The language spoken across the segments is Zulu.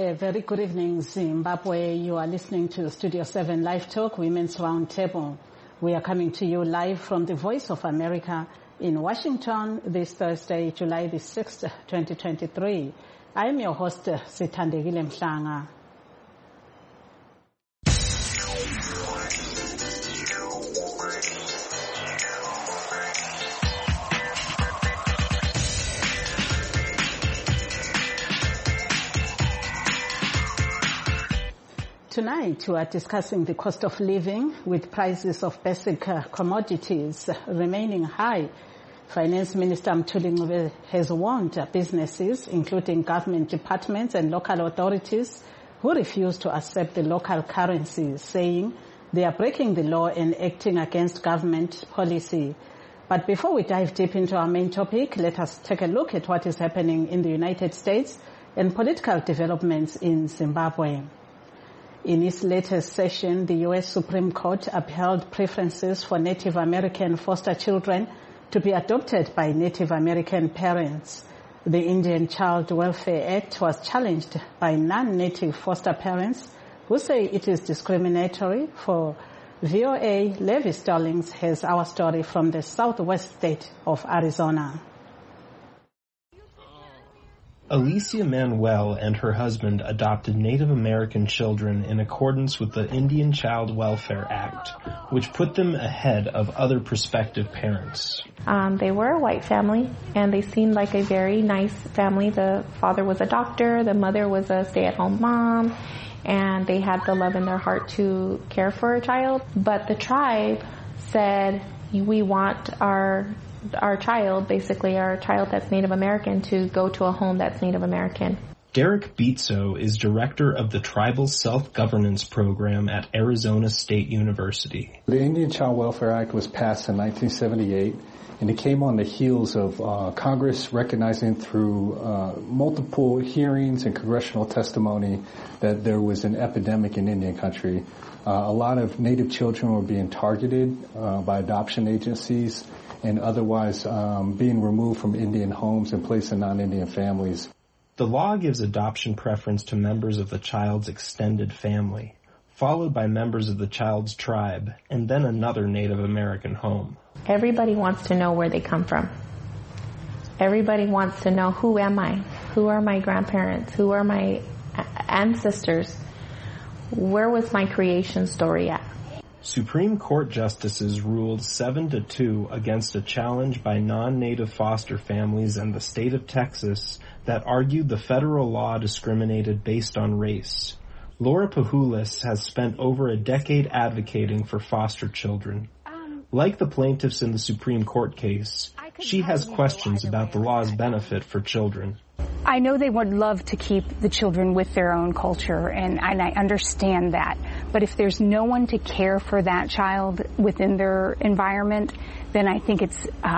A very good evening, Zimbabwe. You are listening to Studio 7 Live Talk, Women's Roundtable. We are coming to you live from the Voice of America in Washington this Thursday, July the 6th, 2023. I am your host, Sithandekile Mhlanga. Tonight, we are discussing the cost of living with prices of basic commodities remaining high. Finance Minister Mthuli Ncube has warned businesses, including government departments and local authorities, who refuse to accept the local currency, saying they are breaking the law and acting against government policy. But before we dive deep into our main topic, let us take a look at what is happening in the United States and political developments in Zimbabwe. In its latest session, the U.S. Supreme Court upheld preferences for Native American foster children to be adopted by Native American parents. The Indian Child Welfare Act was challenged by non-Native foster parents who say it is discriminatory. For VOA, Levi Stallings has our story from the southwest state of Arizona. Alicia Manuel and her husband adopted Native American children in accordance with the Indian Child Welfare Act, which put them ahead of other prospective parents. They were a white family, and they seemed like a very nice family. The father was a doctor, the mother was a stay-at-home mom, and they had the love in their heart to care for a child. But the tribe said, we want our child, basically our child that's Native American, to go to a home that's Native American. Derek Beetso is director of the Tribal Self-Governance Program at Arizona State University. The Indian Child Welfare Act was passed in 1978, and it came on the heels of Congress recognizing through multiple hearings and congressional testimony that there was an epidemic in Indian country. A lot of Native children were being targeted by adoption agencies and otherwise being removed from Indian homes and placed in non-Indian families. The law gives adoption preference to members of the child's extended family, followed by members of the child's tribe, and then another Native American home. Everybody wants to know where they come from. Everybody wants to know, who am I? Who are my grandparents? Who are my ancestors? Where was my creation story at? Supreme Court justices ruled 7-2 against a challenge by non-Native foster families and the state of Texas that argued the federal law discriminated based on race. Laura Pujulis has spent over a decade advocating for foster children. Like the plaintiffs in the Supreme Court case, she has questions about the law's benefit for children. I know they would love to keep the children with their own culture, and I understand that. But if there's no one to care for that child within their environment, then I think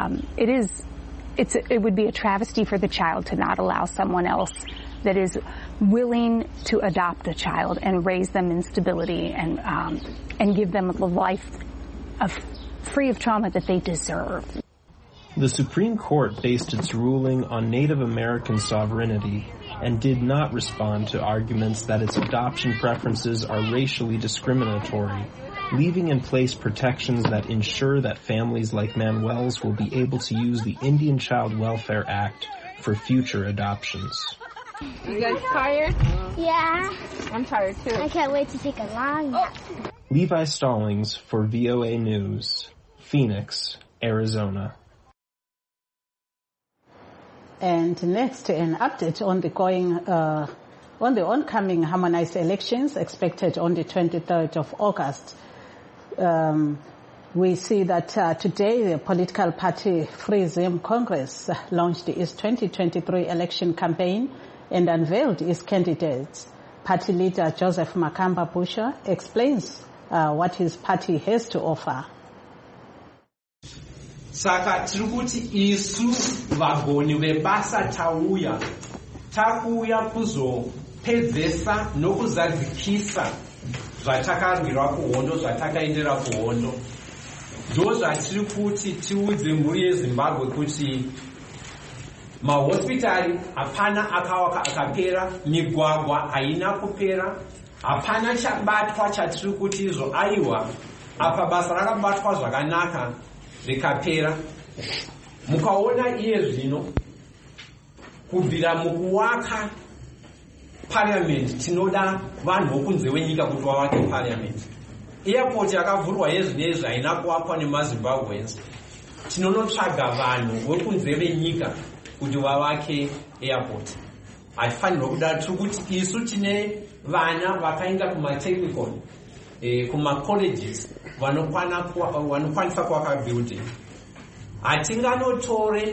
it would be a travesty for the child to not allow someone else that is willing to adopt a child and raise them in stability and give them a life free of trauma that they deserve. The Supreme Court based its ruling on Native American sovereignty and did not respond to arguments that its adoption preferences are racially discriminatory, leaving in place protections that ensure that families like Manuel's will be able to use the Indian Child Welfare Act for future adoptions. You guys tired? Yeah. I'm tired too. I can't wait to take a long nap. Levi Stallings for VOA News, Phoenix, Arizona. And next, an update on the oncoming harmonized elections expected on the 23rd of August. We see that today the political party Free Zim Congress launched its 2023 election campaign and unveiled its candidates. Party leader Joseph Makamba Busha explains what his party has to offer. Saka tirikuti isu vagoni vebasa tauya kuzopedzesa nokuzadzikisa zvatakarwirwa kuhondo zvatakaendera kuhondo. Ndo zvatiri kuti tiudze mhuri yeZimbabwe kuti mahospitari hapana akawaka akapera, migwagwa haina kupera, hapana chabatwa chatiri kuti izvo aiwa apa basa rakabatwa zvakanaka rikapera. Mukaona iye zvino kubvira mukuwaka parliament, tinoda vanhu vokunze wenyika kuti vavake parliament. Airport yakavhurwa yezvinezvi haina kuwakwa nemazimbabweans. Tinonotsvaga vanhu vokunze venyika kuti vavake airport. Hatifanirwa kudaro. Tiri kuti isu tine vana vakaenda kumatechnical, kumacolleges, vanokwanisa kuvaka building. Hatinganotore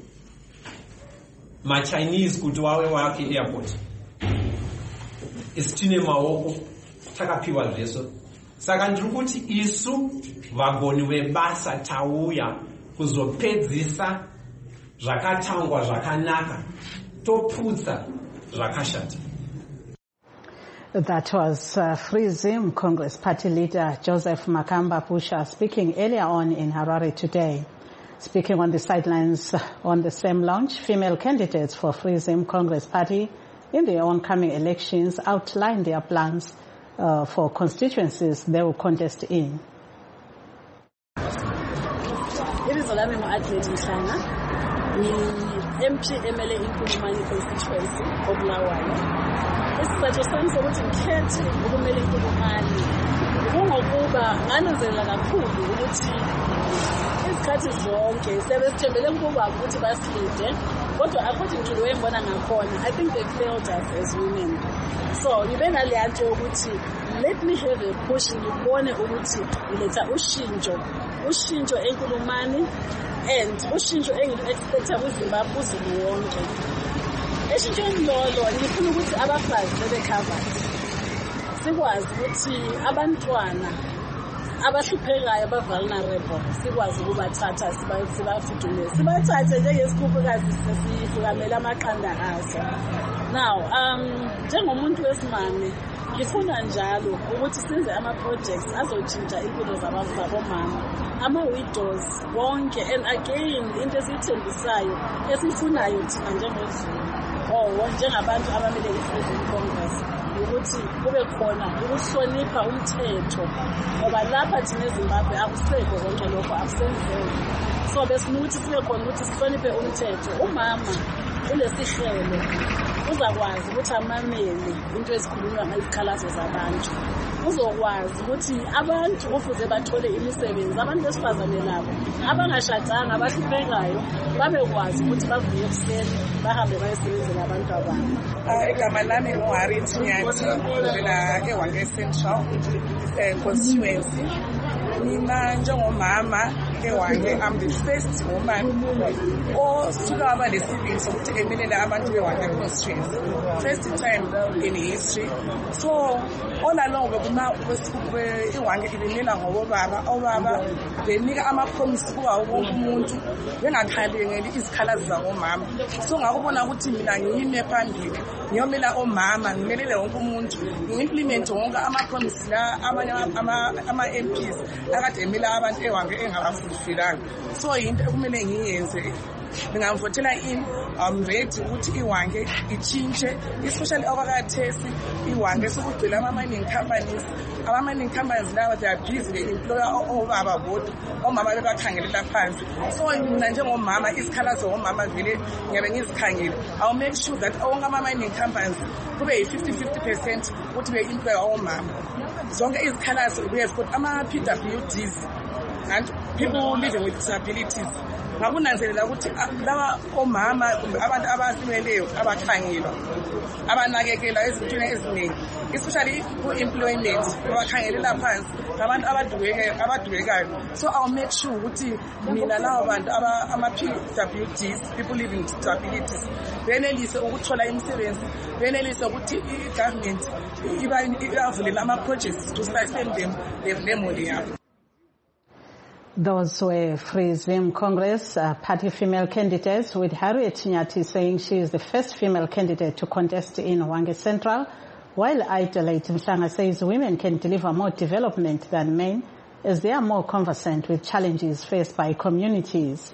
machinese kuti vave vake airport. Isu tine maoko takapiwa zveso. Saka ndiri kuti isu vagoni vebasa tauya kuzopedzisa zvakatangwa zvakanaka, toputsa zvakashata. That was Free Zim Congress Party leader Joseph Makamba Pusha speaking earlier on in Harare today. Speaking on the sidelines on the same launch, female candidates for Free Zim Congress Party in the oncoming elections outlined their plans for constituencies they will contest in. Ibizolami mu-Adelaide Mhlanga, MP MLA iNkulumane constituency obulawayo. Isizathu sami sokuthi ngikhethe ukumela iNkulumane kungokuba ngananzelela kakhulu ukuthi izikhathi zonke sebesithembele kuba ukuthi basilide, kodwa according to the way ngibona ngakhona, I think they failed us as women. So ngibe naleya nto yokuthi let me have a push, ngibone ukuthi ngiletha ushintsho eNkulumane and ushintsho engilu-expecta kwiZimbabwe uzulu wonke. Eshintshweni lolo ngifuna ukuthi abafazi bebe-covered, sikwazi ukuthi abantwana abahluphekayo aba-vulnerable sikwazi ukubathatha sibafudumeze, sibathathe njengesikhukhukazi sesifukamela amaqanda aso. Now njengomuntu wesimame ngifuna njalo ukuthi senze ama-projects azotshintsha impilo zabomama, ama-widows wonke, and again into esiyithembisayo esifunayo thina njengozulu njengabantu abamele i-Free Zim Congress ukuthi kube khona ukuhlonipha umthetho, ngoba lapha thina eZimbabwe akusekho konke lokho, akusenzeki. So besifuna ukuthi sibe khona ukuthi sihloniphe umthetho. Umama kulesihlelo uzakwazi ukuthi amamele into ezikhulunywa ngezikhalazo zabantu, uzokwazi ukuthi abantu kufuze bathole imisebenzi, abantu besifazane labo abangashadanga abahluphekayo babekwazi ukuthi bavuye ekuseni bahambe bayosebenzela abantu ababo. Igama lami nguHarriet Nyathi, ngivela eHwange Central constituency. Mina njengomama eHwange, I'm the first woman osuka waba lesibindi sokuthi emelela abantu beHwange constituency, first time in history. So all along iHwange ibimela obaba benika ama-promise kuwa wonke umuntu bengakhalengeli izikhalazo zabomama. So ngakubona ukuthi mina ngiyime phambili ngiyomela omama, ngimelele wonke umuntu, ngi-implement wonke ama-promise la ama-MPs akade emela abantu eHwange engabafulfilanga. So into ekumele ngiyenze, ngingavotela in, I'm ready ukuthi iHwange ichintshe, especially okwakathesi iHwange sokugcwele ama-mining companies. Ama-mining companies lawa they are busy, they employ obaba bodwa, omama bebakhangelela phansi. So mina njengomama izikhalazo omama vele ngiyabe ngizikhangele. I'll make sure that onke ama-mining companies kube yi-50% ukuthi be-employ omama. Zonke izikhalazo we have got ama-PWDs and people living with disabilities. Ngakunanzelela ukuthi laba omama kumbe abantu abasimeleyo abakhangelwa abanakekela ezintweni eziningi, especially ku-employment abakhangelela phansi ngabantu abadubekayo. So I'll make sure ukuthi mina lawo bantu ama-PWDs, people living with disabilities, benelise ukuthola imisebenzi, benelise ukuthi i-government ibavulela ama-projects to sustain them nemoli yabo. Those were Free Zim Congress party female candidates, with Harriet Nyathi saying she is the first female candidate to contest in Hwange Central, while Adelaide Mhlanga says women can deliver more development than men as they are more conversant with challenges faced by communities.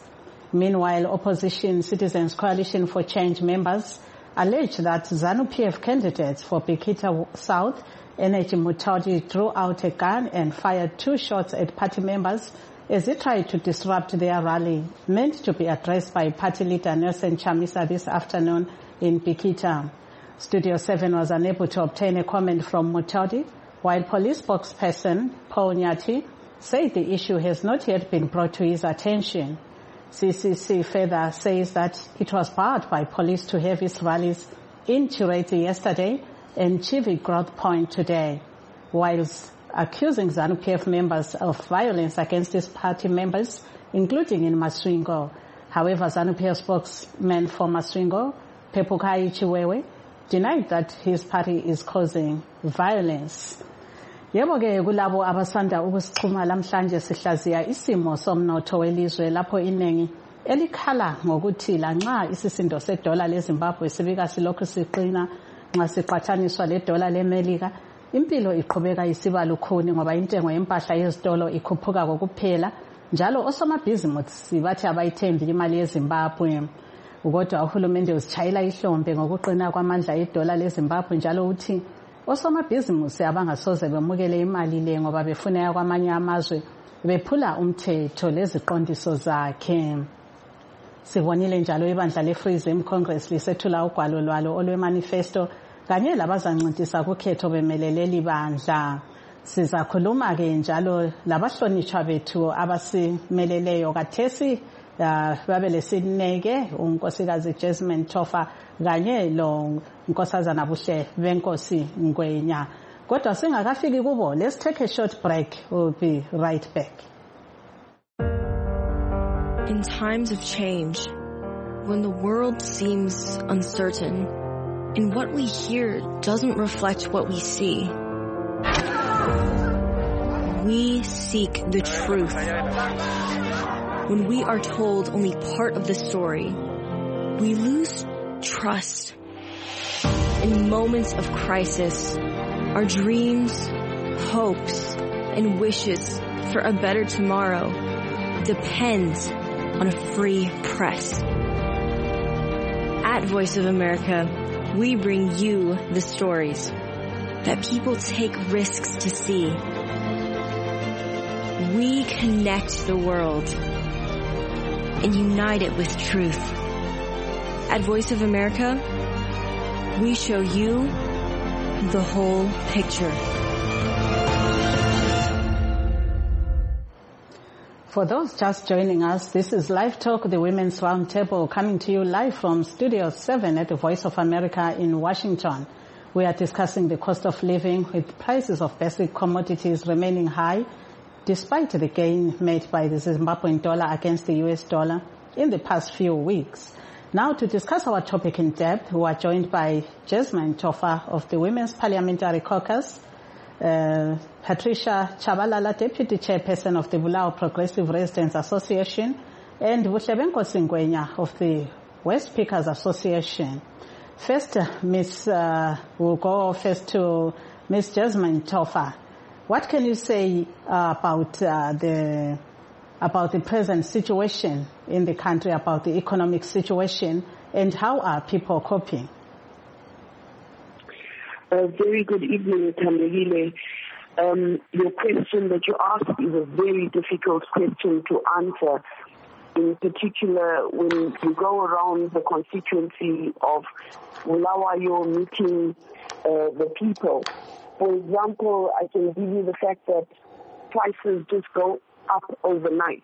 Meanwhile, opposition Citizens Coalition for Change members allege that ZANU-PF candidates for Bikita South, Energy Mutodi, drew out a gun and fired 2 shots at party members as he tried to disrupt their rally, meant to be addressed by party leader Nelson Chamisa this afternoon in Bikita. Studio 7 was unable to obtain a comment from Mutodi, while police spokesperson Paul Nyati said the issue has not yet been brought to his attention. CCC further says that it was barred by police to have its rallies in Chireti yesterday and Chivi Growth Point today, whilst accusing ZANU-PF members of violence against his party members, including in Masvingo. However, ZANU-PF spokesman for Masvingo, Pepukai Chiwewe, denied that his party is causing violence. Yebo ke kulabo abasanda ukusichuma lamhlanje sihlaziya isimo somnotho welizwe lapho inengi elikhala ngokuthi lanxa isisindo sedola leZimbabwe sibika silokhu siqina nxa siqhathaniswa ledola leMelika, impilo iqhubeka isiba lukhuni ngoba intengo yempahla yezitolo ikhuphuka kokuphela, njalo osomabhizinisi bathi abayithembi imali yeZimbabwe. Kodwa uhulumende uzitshayela ihlombe ngokuqina kwamandla edola leZimbabwe, njalo uthi osomabhizinisi abangasoze bemukele imali le ngoba befuna kwamanye amazwe bephula umthetho leziqondiso zakhe. Sibonile njalo ibandla leFreedom Congress lisethula ugwalo lwalo olwemanifesto kanye labazancintisa kukhetho bemelele libandla. Sizakhuluma ke njalo labahlonitshwa bethu abasimeleleyo kathesi babele sineke unkosikazi Jasmine Tofa kanye lo nkosazana Buhle benkosi Ngwenya. Kodwa singakafiki kubo, let's take a short break. We'll be right back. In times of change, when the world seems uncertain and what we hear doesn't reflect what we see, we seek the truth. When we are told only part of the story, we lose trust. In moments of crisis, our dreams, hopes, and wishes for a better tomorrow depends on a free press. At Voice of America, we bring you the stories that people take risks to see. We connect the world and unite it with truth. At Voice of America, we show you the whole picture. For those just joining us, this is Live Talk, the Women's Roundtable, coming to you live from Studio 7 at the Voice of America in Washington. We are discussing the cost of living with prices of basic commodities remaining high despite the gain made by the Zimbabwean dollar against the US dollar in the past few weeks. Now to discuss our topic in depth, we are joined by Jasmine Tofa of the Women's Parliamentary Caucus, Patricia Chabalala, Deputy Chairperson of the Bulawayo Progressive Residents Association, and Buhle benkosi Ngwenya of the West Speakers Association. First, we'll go first to Ms. Jasmine Tofa. What can you say about the present situation in the country, about the economic situation, and how are people coping? Very good evening, Thandekile. Your question that you asked is a very difficult question to answer, in particular when you go around the constituency of Bulawayo meeting the people. For example, I can give you the fact that prices just go up overnight.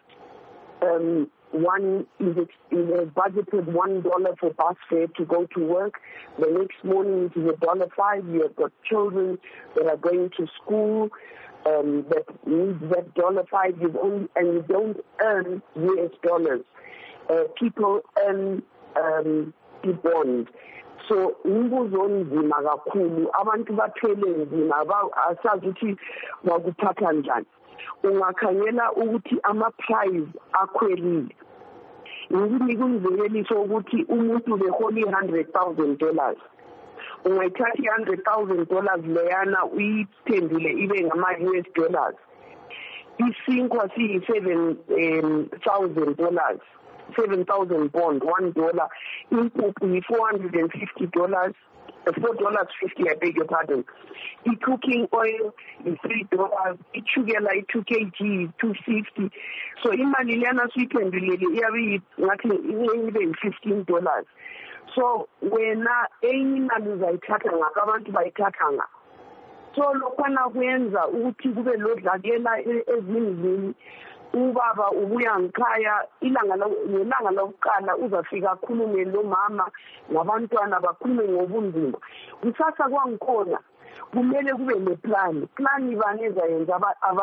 One is budgeted $1 for bus fare to go to work. The next morning it is $1.05. You have got children that are going to school that need that $1.05. And you don't earn US dollars. People earn the bond. So umbuzo nzima kakhulu, abantu bathwele nzima, asazi ukuthi bakuphatha njani. Ungakhangela ukuthi ama-price akhwelile. Nginika umzekeliso ukuthi umuntu beholi $100,000. Ungayithatha $100,000 leyana uyiphendule ibe ngama-US dollars. Isinkwa siyi $7,000. 7,000 bond, $1. Impuphu $450. $4.50, I beg your pardon. Cooking oil is $3. Sugar 2 kg, $2.50. So imali lana siyiphendulele iyabe ngathi $15. So wena enye imali uzayithatha ngapha abantu bayithatha nga. So lokhana kwenza ukuthi kube lodlakela ezindlini. Ubaba ubuya ngikhaya ilanga lokuqala uzafika akhulume lo mama ngabantwana bakhulume ngobunzima. Kusasa kwangikhona kumele kube neplan ibaneza yenza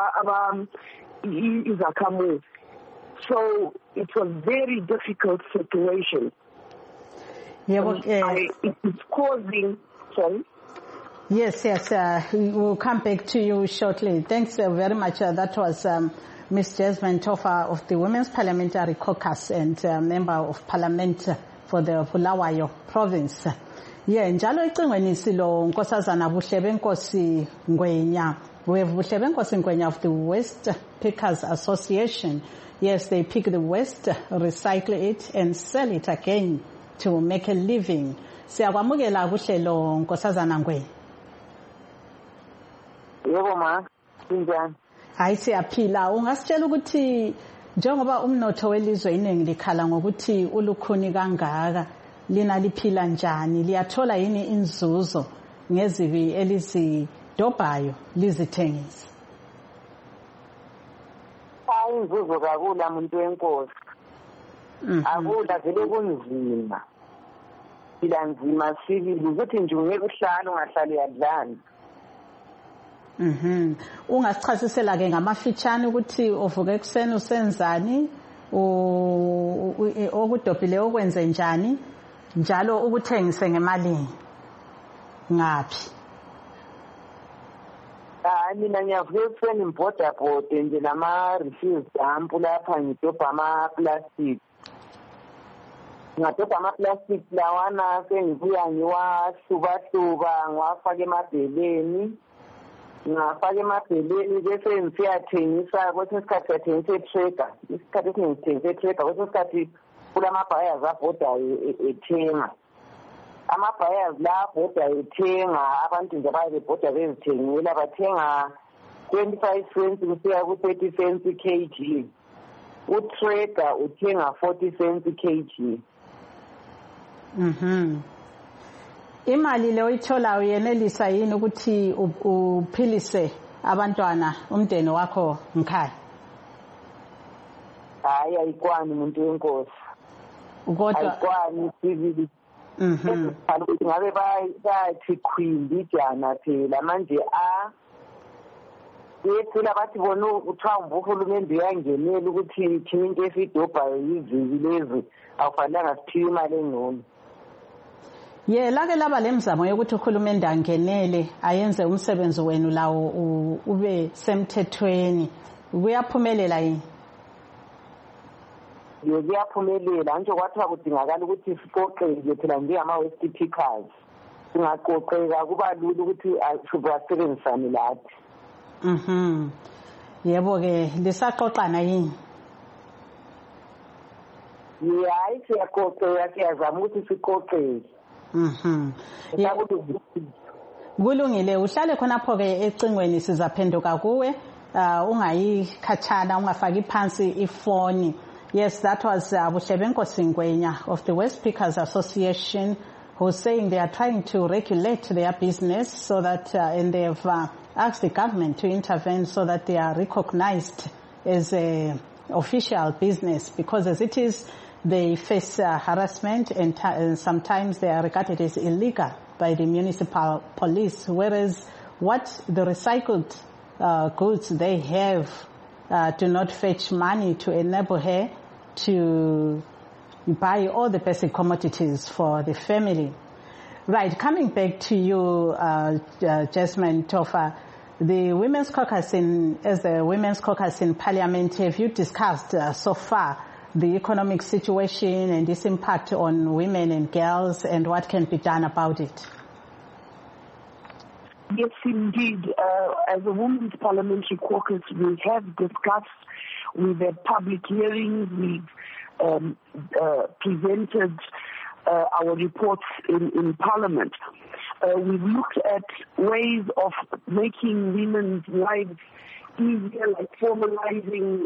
izakhamuzi. So it's a very difficult situation. It's causing, sorry? Yes, we'll come back to you shortly. Thanks very much. That was Ms. Jasmine Tofa of the Women's Parliamentary Caucus and Member of Parliament for the Bulawayo Province. Njalo icingweni silo Nkosazana Buhlebenkosi Ngwenya. We have Buhlebenkosi Ngwenya of the West Pickers Association. Yes, they pick the waste, recycle it and sell it again to make a living. Siyakwamukela kuhlelo Nkosazana Ngwenya. Yebo ma, kunjani? Hayi siyaphila. Ungasitshela ukuthi njengoba umnotho welizwe iningi likhala ngokuthi ulukhuni kangaka lina liphila njani, liyathola yini inzuzo ngezibi elizidobhayo lizithengisa? Hayi inzuzo kakula muntu wenkosi. Akula vele kunzima. Phila nzima sibili ukuthi nje ungeke uhlale ungahlali yadlana. Ungasichasisela ke ngamafitshane ukuthi uvuke ekseni usenzani, okudobhile okwenze njani, njalo ukuthengise ngemali ngaphi? Mina ngiyavuke ekseni imboda nje nama refuse dump lapha ngidobha ama-plastic. Ngadobha ama-plastic lawana sengibuya ngiwahluba ngiwafaka emabheleni. Ngafaka emabheleni bese ngiyathengisa kwesinye isikhathi siyathengisa e-tracker. Isikhathi esiningi sithengisa e-tracker, kwesinye isikhathi kulamabhayers abhodayo ethenga. Amabhayers la abhodayo ethenga, abantu nje abaye bebhoda bezithengela bathenga 25 cents kusiya ku-30 cents kg. U-tracker uthenga 40 cents kg. Imali le oyithola uyenelisa yini ukuthi uphilise abantwana umndeni wakho ngikhaya? Hayi ayikwani umuntu wenkosi. Kodwa ayikwani sibili. Ukuthi ngabe bathi khwindi jana phela manje yethula bathi bona uthamba uhulumende uyangenela ukuthi thina into esidobhayo yiziki lezi awufanelanga siphiwe imali engcono. Lake laba lemizamo yokuthi uhulumende angenele ayenze umsebenzi wenu lawo ube semthethweni. Kuyaphumelela yini? Kuyaphumelela nje kwathiwa kudingakala ukuthi siqoqeke phela njengama-West Pickers. Singaqoqeka kuba lula ukuthi asebenzisane lathi. Yebo ke lisaqoqana yini? Hayi siyaqoqeka siyazama ukuthi siqoqeke. Kulungile uhlale khonapho ke ecingweni sizaphenduka kuwe ungayikhatshana ungafaki phansi ifoni. Yes, that was Buhlebenkosi Ngwenya of the West Pickers Association who's saying they are trying to regulate their business so that and they have asked the government to intervene so that they are recognized as a official business, because as it is they face harassment and sometimes they are regarded as illegal by the municipal police, whereas what the recycled goods they have do not fetch money to enable her to buy all the basic commodities for the family. Right, coming back to you, Jasmine Tofa, the Women's Caucus as the Women's Caucus in Parliament, have you discussed so far the economic situation and its impact on women and girls and what can be done about it? Yes, indeed. As a Women's Parliamentary Caucus, we have discussed, we've had public hearings, we've presented our reports in Parliament. We've looked at ways of making women's lives easier, like formalizing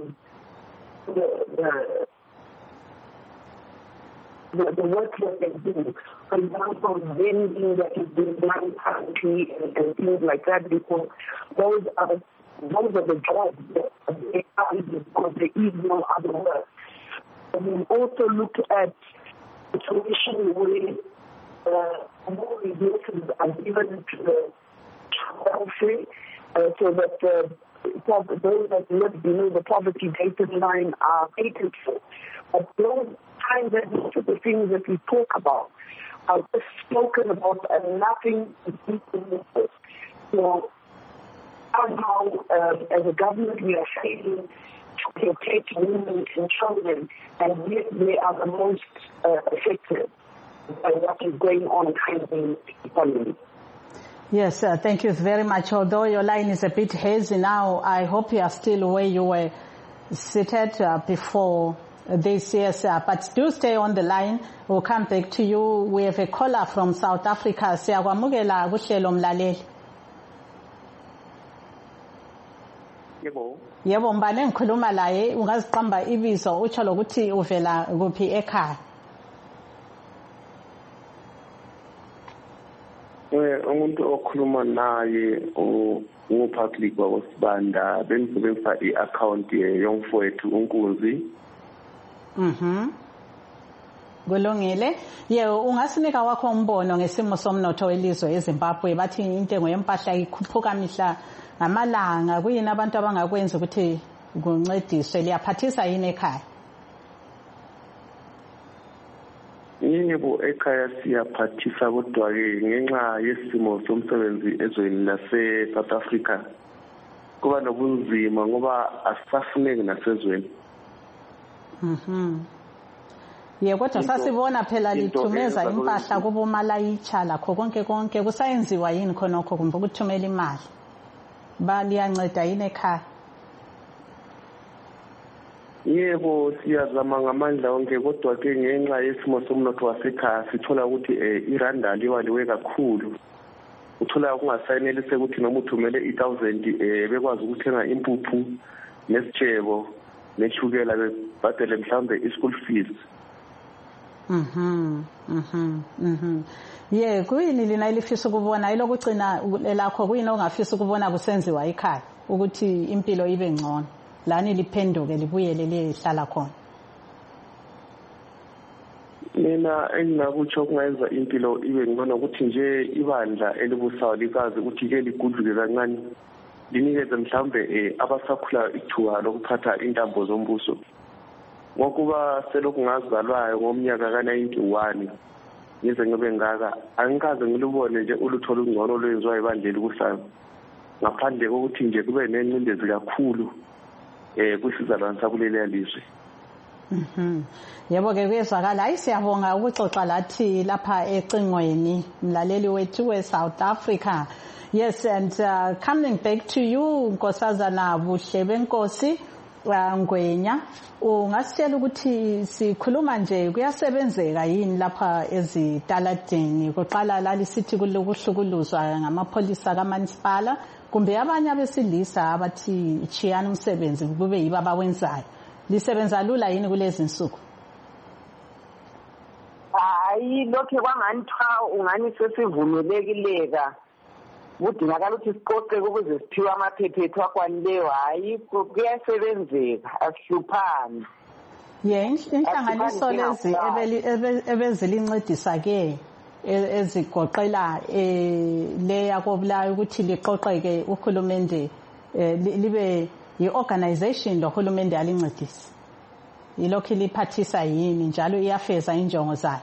the work that they do. For example, vending that is being done currently and things like that, because those are the jobs that they have because there is no other work. And we've also looked at a situation where more resources are given to the welfare so that those that live below the poverty data line are catered for. But those times that these are the things that we talk about are just spoken about and nothing is implemented. So somehow, as a government, we are failing to protect women and children, and yet they are the most affected by what is going on currently in the economy. Yes, thank you very much. Although your line is a bit hazy now, I hope you are still where you were seated before this. Yes, but do stay on the line. We'll come back to you. We have a caller from South Africa. Siyakwamukela kuhlelo mlaleli. Yebo, mbane ngikhuluma laye, ungaziqamba ibizo utsho lokuthi uvela kuphi ekhaya. Umuntu okhuluma naye nguPatrick wakwasibanda, bengisebenzisa i-account yomfowethu uNkunzi. Kulungile. Yebo, ungasinika wakho umbono ngesimo somnotho welizwe eZimbabwe. Bathi intengo yempahla ikhuphuka mihla ngamalanga. Kuyini abantu abangakwenza ukuthi kuncediswe? Liyaphathisa yini ekhaya? Yebo, ekhaya siyaphathisa, kodwa-ke ngenxa yesimo somsebenzi ezweni lase-South Africa kuba nobunzima ngoba asisafuneki nasezweni. Ye, kodwa sasibona phela lithumeza impahla kubomalayitsha lakho konke kusayenziwa yini khonokho kumbe ukuthumela imali? Liyanceda yini ekhaya? Yebo, siyazama ngamandla onke, kodwa-ke ngenxa yesimo somnotho wasekhaya sithola ukuthi iranda liwaliwe kakhulu. Uthola kungasayenelise ukuthi noma uthumele 1,000 bekwazi ukuthenga impuphu nesitshebo neshukela bebhadele mhlawumbe i-school fees. Ye, kuyini lina elifisa ukubona ilokugcina lakho, kuyini ongafisa ukubona kusenziwa ekhaya ukuthi impilo ibe ngcono lani liphenduke libuyele lihlala khona? Mina enginakutsho kungayenza impilo ibe ngcono ukuthi nje ibandla elibusayo likazi ukuthi ke ligudluke kancane linikeze mhlawumbe abasakhula ithuba lokuphatha intambo zombuso. Ngokuba selokhu ngazalwayo ngomnyaka ka-91 ngize ngibe ngaka, angikaze ngilubone nje ulutho olungcono olwenziwa ibandla elibusayo ngaphandle kokuthi nje kube nencindezi kakhulu kwisizalwane sakuleli lizwe. Yebo ke kuyezwakala. Hayi, siyabonga ukuxoxa lathi lapha ecingweni mlaleli wethu we-South Africa. Yes, and coming back to you, Nkosazana Buhle Benkosi Ngwenya, ungasitshela ukuthi sikhuluma nje kuyasebenzeka yini lapha ezitaladeni? Kuqala lalisithi kuhlukuluzwa ngamapholisa kaManisipala, kumbe abanye abesilisa abathi ichiyana umsebenzi kube yibo abawenzayo. Lisebenza lula yini kulezi insuku? Hayi, lokho kwanganthiwa ungani sesivumelekileka. Kudingakala ukuthi siqoqe ukuze siphiwe amaphephethu akwanileyo. Hayi, kuyasebenzeka, asihluphani. Ye, inhlanganiso lezi ebezilincedisa ke ezigoqela leya kobulayo ukuthi liqoqeke uhulumende libe yi-organization lohulumende alincedisi. Yilokhu liphathisa yini njalo iyafeza injongo zayo?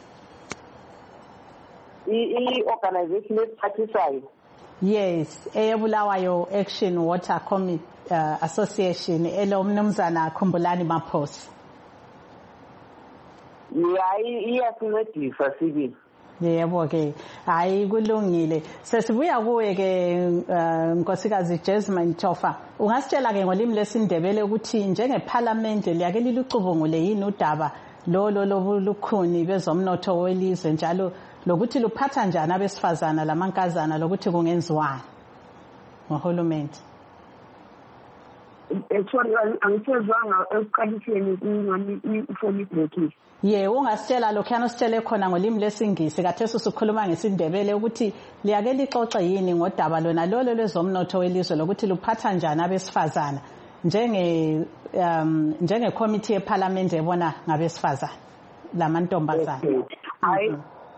I-organization lephathisayo? Yes, eyebulawayo Action Water Association elomnumzana Khumbulani Maphosa. Iyasincedisa sibili. Yebo ke hayi kulungile sesibuya kuwe ke Nkosikazi Jesmine Tofa ungasitshela ke ngolimi lesindebele ukuthi njengeParliament liyake lilucubungule yini udaba lolukhuni bezomnotho welizwe njalo lokuthi luphatha njani abesifazana lamankazana lokuthi kungenziwani ngohulumeni. Sorry angisezwanga esiqalisweni kungani ifoni breakile. Ungasitshela lokho yanositshele khona ngolimi lesingisi katheso sikhuluma ngesindebele ukuthi liyake lixoxe yini ngodaba lona lolo lwezomnotho welizwe lokuthi luphatha njani abesifazana njenge committee yeParliament ebona ngabesifazana lamantombazana. Hayi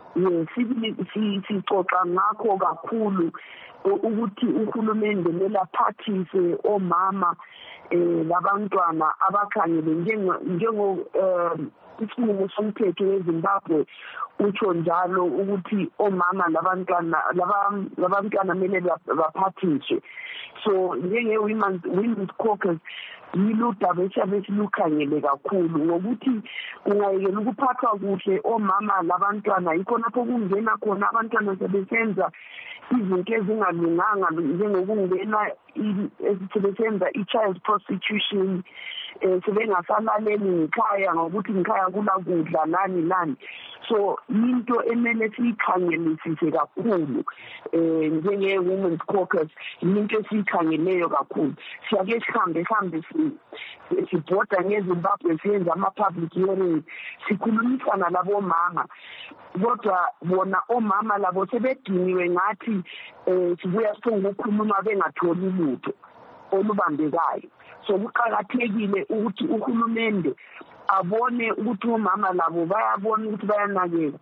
sixoxa ngakho kakhulu ukuthi uhulumende lelaphathise omama labantwana abakhangele njengo isinqumo somthetho weZimbabwe utsho njalo ukuthi omama labantwana mele baphathiswe. So njenge women's caucus yiludaba esilukhangele kakhulu ngokuthi kungayekela ukuphathwa kuhle omama labantwana yikho lapho kungena khona abantwana sebesenza izinto ezingalunganga njengokungena sebesenza i-child prostitution sebengasalaleli ngikhaya ngokuthi ngikhaya kula kudla lani. So into emele siyikhangelisise kakhulu njenge-women's caucus into esiyikhangeleyo kakhulu. Siyake sihambe sibhoda ngeZimbabwe siyenza ama-public hearings sikhulumisana labo mama kodwa bona omama labo sebediniwe ngathi sibuya ukukhuluma bengatholi lutho olubambekayo. So kuqakathekile ukuthi uhulumende abone ukuthi omama labo bayabona ukuthi bayanakeka.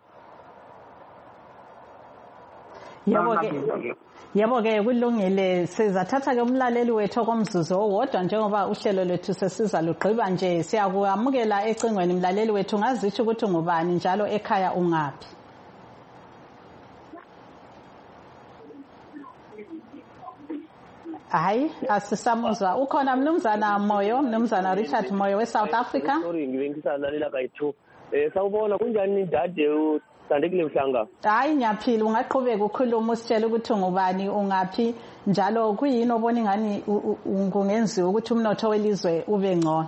Yebo ke kulungile sizathatha ke umlaleli wethu komzuzu owodwa njengoba uhlelo lwethu sesiza lugqiba nje siyakuamukela ecingweni umlaleli wethu ngazitsho ukuthi ngubani njalo ekhaya ungaphi. Hayi asisamuzwa ukhona mnumzana Richard Moyo we-South Africa. Sorry ngibengisalalela kayithu sawubona kunjani dade usandekile mhlanga. Hayi ngiyaphila ungaqhubeka ukhuluma usitshela ukuthi ngubani ungaphi njalo kuyini obona ingani kungenziwa ukuthi umnotho welizwe ube ngcono.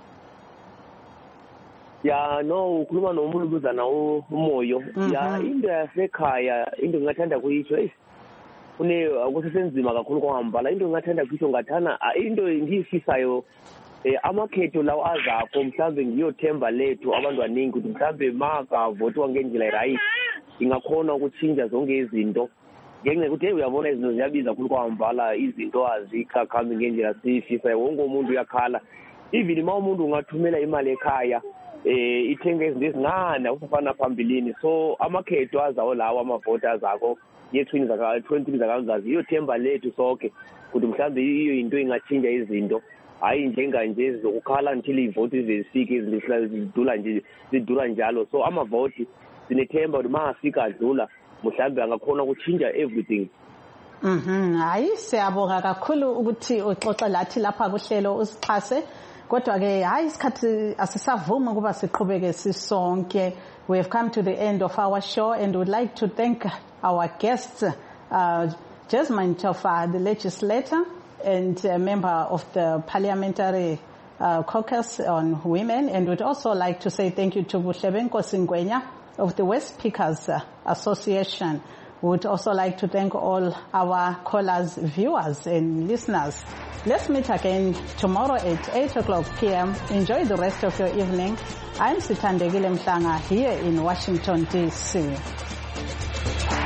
Ya no ukhuluma nomuntu kuzana umoyo ya into yasekhaya into ngingathanda kuyisho akusesenzima kakhulu kwahambala into ngingathanda kuyisho ngathana into ngiyifisayo amakhetho lawo azakho mhlambe ngiyothemba lethu abantu abaningi ukuthi mhlambe makavotwa ngendlela erayithi ingakhona ukutshintsha zonke izinto ngenxa ukuthi uyabona izinto ziyabiza kakhulu kwahambala izinto azikakhambi ngendlela siyifisayo wonke umuntu uyakhala even uma umuntu ungathumela imali ekhaya ithenga izinto ezincane usafana phambilini so amakhetho azawo lawo amavoters akho yethwini zakangazi iyothemba lethu sonke ukuthi mhlambe iyo into ingatshintsha izinto hayi njenganje zokukhala until ivoti zifike izinto zidula njalo so amavoti sinethemba ukuthi mangafika adlula mhlambe angakhona ukutshintsha everything. Hayi siyabonga kakhulu ukuthi uxoxe lathi lapha kuhlelo usixhase kodwa ke hayi isikhathi asisavuma ukuba siqhubeke sisonke. We have come to the end of our show and would like to thank our guests, Jesmine Tofa, the legislator and a member of the Parliamentary Caucus on Women, and would also like to say thank you to Bushebenko Singwenya of the West Speakers Association. We would also like to thank all our callers, viewers and listeners. Let's meet again tomorrow at 8:00 p.m. Enjoy the rest of your evening. I'm Sithandegile Mhlanga here in Washington, D.C.